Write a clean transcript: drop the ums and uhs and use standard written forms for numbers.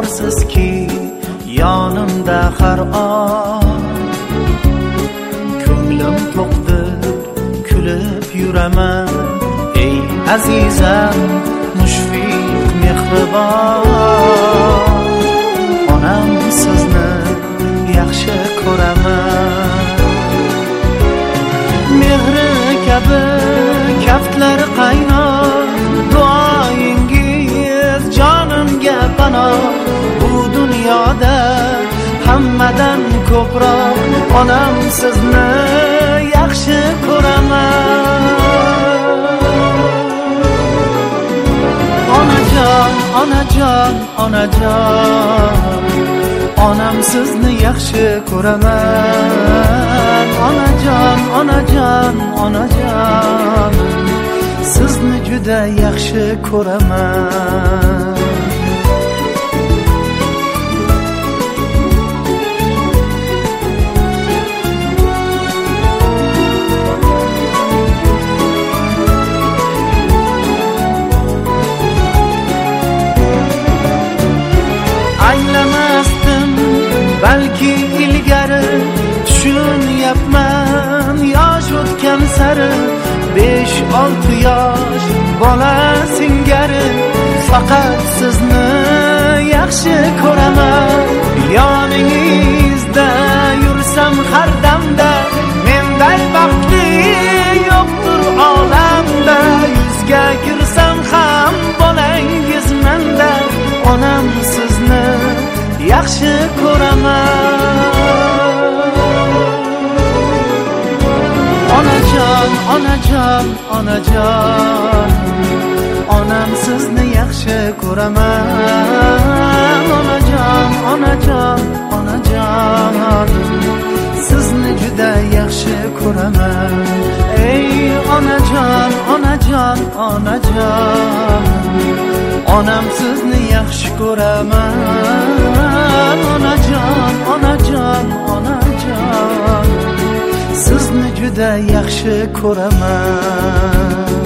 borsizki yonimda har on. Ko'nglim to'qdir, kulib yuraman. Ey azizam, mushfiq mehribon, onam sizni yaxshi ko'raman. Mehri kabi kaftlari qaynoq, duoyingiz jonimga panoh. Bu dunyoda hammadan ko'proq onam sizni yaxshi ko'raman. Onajon, onajon, onajon, onam sizni yaxshi ko'raman. Onajon, onajon, onajon, sizni juda yaxshi ko'raman. Anglamasdim balki ilgari, tushunyapman yosh o'tgan sari. 5-6 yosh bola singari, faqat sizni yaxshi ko'raman. Yoningizda yursam har damda, menday baxtli yo'qdir olamda. Yuzga kirsam ham bolangiz menda, onam sizni yaxshi ko'raman. Onajon, onajon, onajon, onam sizni yaxshi ko'raman. Onajon, onajon, onajon, sizni juda yaxshi ko'raman. Ey onajon, onajon, onajon, onam sizni yaxshi ko'raman. Onajon, onajon, onajon, sizni juda yaxshi ko'raman.